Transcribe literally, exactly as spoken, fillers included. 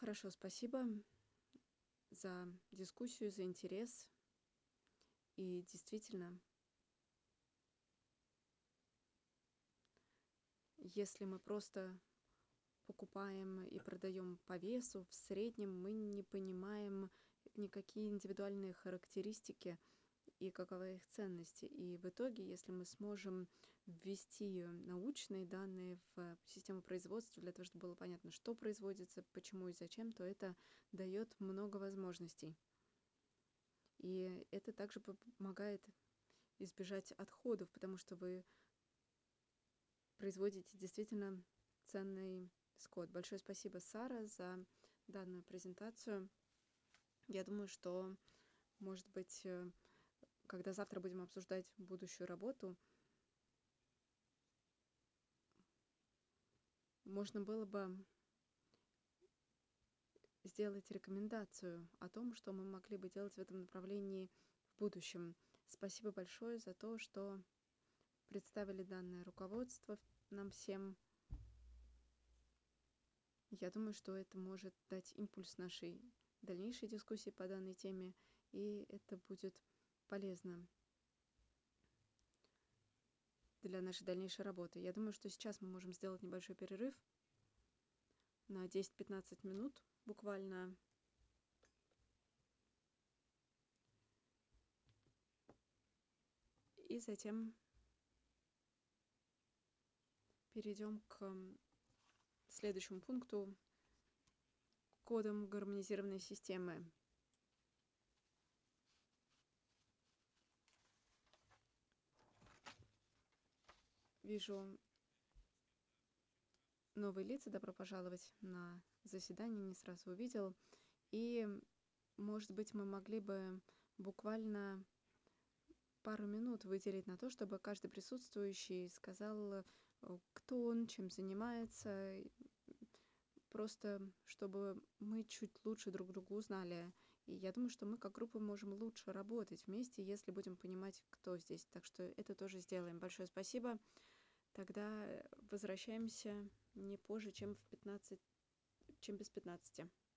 Хорошо, спасибо за дискуссию, за интерес. И действительно, если мы просто покупаем и продаем по весу, в среднем мы не понимаем никакие индивидуальные характеристики и какова их ценность. И в итоге, если мы сможем ввести научные данные в систему производства для того, чтобы было понятно, что производится, почему и зачем, то это дает много возможностей. И это также помогает избежать отходов, потому что вы производите действительно ценный скот. Большое спасибо, Сара, за данную презентацию. Я думаю, что, может быть, э, когда завтра будем обсуждать будущую работу, можно было бы сделать рекомендацию о том, что мы могли бы делать в этом направлении в будущем. Спасибо большое за то, что представили данное руководство нам всем. Я думаю, что это может дать импульс нашей дальнейшей дискуссии по данной теме, и это будет полезно для нашей дальнейшей работы. Я думаю, что сейчас мы можем сделать небольшой перерыв на десять-пятнадцать минут буквально. И затем перейдем к следующему пункту — кодам гармонизированной системы. Вижу новые лица. Добро пожаловать на заседание. Не сразу увидел. И, может быть, мы могли бы буквально пару минут выделить на то, чтобы каждый присутствующий сказал, э, кто он, чем занимается, просто чтобы мы чуть лучше друг друга узнали. И я думаю, что мы как группа можем лучше работать вместе, если будем понимать, кто здесь. Так что это тоже сделаем. Большое спасибо. Тогда возвращаемся не позже, чем в пятнадцать, чем без пятнадцати.